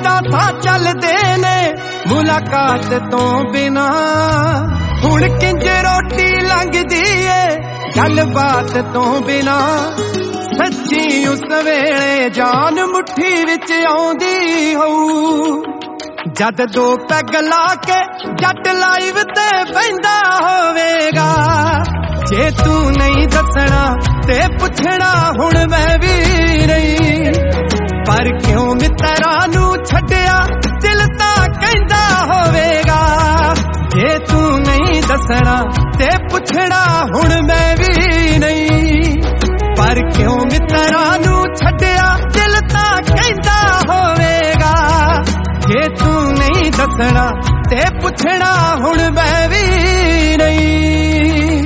ਤਾਂ ਥਾਂ ਚੱਲਦੇ ਨੇ ਮੁਲਾਕਾਤ ਤੋਂ ਬਿਨਾ। ਹੁਣ ਕਿੰਜ ਰੋਟੀ ਲੰਘਦੀ ਏ ਗੱਲਬਾਤ ਤੋਂ ਬਿਨਾ। ਸੱਚੀ ਉਸ ਵੇਲੇ ਜਾਨ ਮੁੱਠੀ ਵਿੱਚ ਆਉਂਦੀ ਹੋਊ ਜਦ ਦੋ ਪੈਗ ਲਾ ਕੇ ਜੱਟ ਲਾਈਵ ਤੇ ਬਹਿੰਦਾ ਹੋਵੇਗਾ। ਜੇ ਤੂੰ ਨਹੀਂ ਦੱਸਣਾ ਤੇ ਪੁੱਛਣਾ ਹੁਣ ਮੈਂ ਵੀ ਨਹੀਂ, ਪਰ ਕਿਉਂ ਮਿੱਤਰਾਂ ਨੂੰ ਛੱਡਿਆ ਦਿਲ ਤਾਂ ਕਹਿੰਦਾ ਹੋਵੇਗਾ। ਜੇ ਤੂੰ ਨਹੀਂ ਦੱਸਣਾ ਤੇ ਪੁੱਛਣਾ ਹੁਣ ਮੈਂ ਵੀ ਨਹੀਂ, ਪਰ ਕਿਉਂ ਮਿੱਤਰਾਂ ਨੂੰ ਛੱਡਿਆ ਦਿਲ ਤਾਂ ਕਹਿੰਦਾ ਹੋਵੇਗਾ। ਜੇ ਤੂੰ ਨਹੀਂ ਦੱਸਣਾ ਤੇ ਪੁੱਛਣਾ ਹੁਣ ਮੈਂ ਵੀ ਨਹੀਂ।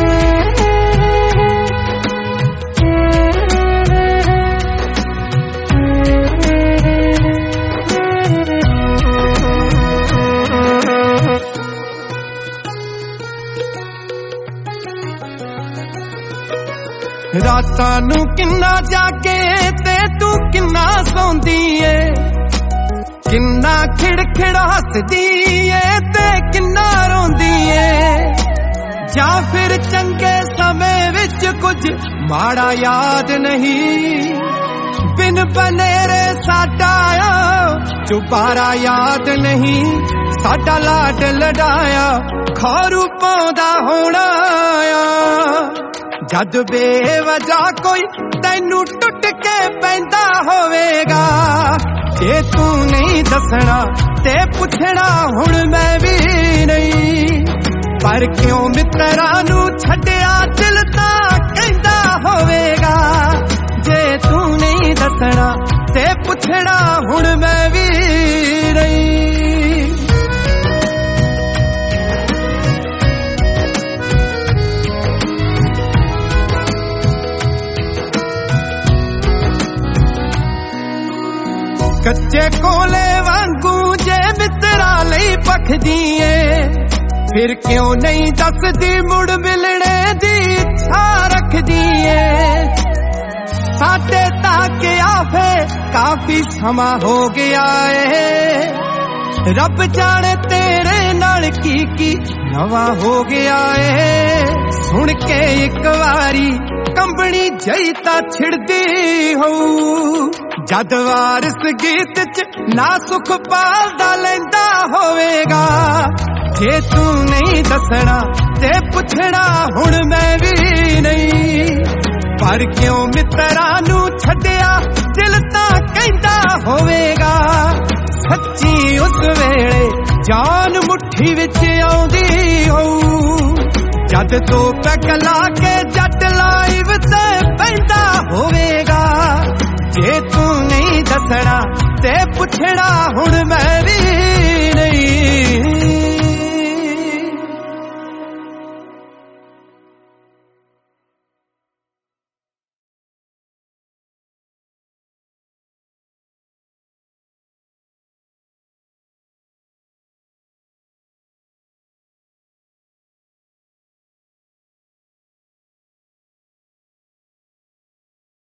ਰਾਤਾਂ ਨੂੰ ਕਿੰਨਾ ਜਾਗੇ ਤੇ ਤੂੰ ਕਿੰਨਾ ਸੌਂਦੀ ਏ, ਕਿੰਨਾ ਖਿੜਖਿੜ ਹੱਸਦੀ ਏ ਤੇ ਕਿੰਨਾ ਰੋਂਦੀ ਏ। ਜਾਂ ਫਿਰ ਚੰਗੇ ਸਮੇਂ ਵਿੱਚ ਕੁਝ ਮਾੜਾ ਯਾਦ ਨਹੀਂ, ਬਿਨ ਬਨੇਰੇ ਸਾਡਾ ਚੁਬਾਰਾ ਯਾਦ ਨਹੀਂ। ਸਾਡਾ ਲਾਡ ਲਡਾਇਆ ਖੌਰੂ ਪਾਉਂਦਾ ਹੋਣਾ ਜਦ ਬੇਵਜ੍ਹਾ ਕੋਈ ਤੈਨੂੰ ਟੁੱਟ ਕੇ ਪੈਂਦਾ ਹੋਵੇਗਾ। ਜੇ ਤੂੰ ਨਹੀਂ ਦੱਸਣਾ ਤੇ ਪੁੱਛਣਾ ਹੁਣ ਮੈਂ ਵੀ ਨਹੀਂ, ਪਰ ਕਿਉਂ ਮਿੱਤਰਾਂ ਨੂੰ ਛੱਡਿਆ ਦਿਲ ਤਾਂ ਕਹਿੰਦਾ ਹੋਵੇਗਾ। ਜੇ ਤੂੰ ਨਹੀਂ ਦੱਸਣਾ ਤੇ ਪੁੱਛਣਾ ਹੁਣ ਮੈਂ ਵੀ ਨਹੀਂ। ਕੱਚੇ ਕੋਲੇ ਵਾਂਗੂ ਜੇ ਮਿੱਤਰਾਂ ਲਈ ਭਖਦੀ ਏ, ਫਿਰ ਕਿਉਂ ਨਹੀਂ ਦੱਸਦੀ ਮੁੜ ਮਿਲਣੇ ਦੀ ਇੱਛਾ ਰੱਖਦੀ ਏ। ਸਾਡੇ ਤਾਂ ਕਿਹਾ ਫੇ ਕਾਫੀ ਸਮਾਂ ਹੋ ਗਿਆ ਏ, ਰੱਬ ਜਾਣੇ ਤੇਰੇ ਨਾਲ ਕੀ ਨਵਾਂ ਹੋ ਗਿਆ ਏ। ਸੁਣ ਕੇ ਇੱਕ ਵਾਰੀ ਕੰਬਣੀ ਜਈ ਤਾਂ ਛਿੜਦੀ ਹੋਊ ਜਦ ਵਾਰਿਸ ਗੀਤ ਚ ਨਾ ਸੁਖ ਪਾਲਦਾ ਲੈਂਦਾ ਹੋਵੇਗਾ। ਜੇ ਤੂੰ ਨਹੀਂ ਦੱਸਣਾ ਤੇ ਪੁੱਛਣਾ ਹੁਣ ਮੈਂ ਵੀ ਨਹੀਂ, ਪਰ ਕਿਉਂ ਮਿੱਤਰਾਂ ਨੂੰ ਛੱਡਿਆ ਦਿਲ ਤਾਂ ਕਹਿੰਦਾ ਹੋਵੇਗਾ। ਸੱਚੀ ਉਸ ਵੇਲੇ ਜਾਨ ਮੁੱਠੀ ਵਿੱਚ ਆਉਂਦੀ ਹੋਊ ਜਦ ਦੋ ਪੈਗ ਲਾ ਕੇ ਜੱਟ ਲਾਈਵ ਤੇ ਬਹਿੰਦਾ ਹੋਵੇਗਾ। ਜੇ ਤੂੰ ਨਹੀਂ ਦੱਸਣਾ ਤੇ ਪੁੱਛਣਾ ਹੁਣ ਮੈਂ ਵੀ ਨਹੀਂ।